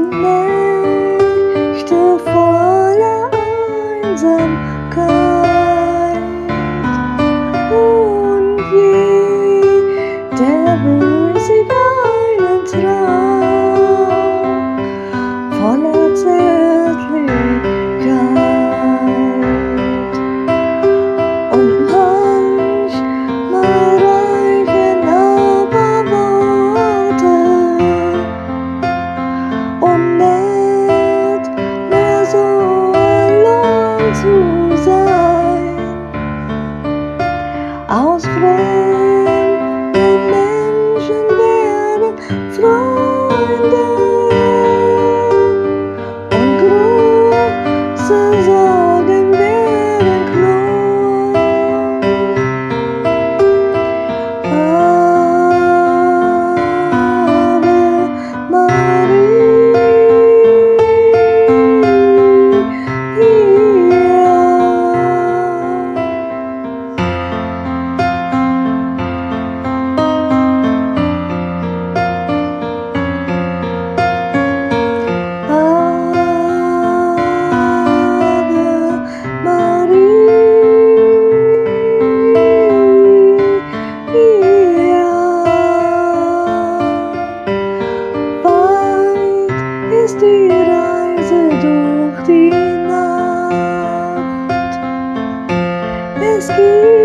Nächte voller Einsamkeit. Und jeder wünscht sich einen Traum voller Zärtlichkeit. Und manchmal reichen aber Worte, um nicht mehr so allein zu sein. Aus fremden Menschen werden Freunde und große Sorgen werden klein. Ave Maria. Weit ist die Reise durch die Nacht. Es gibt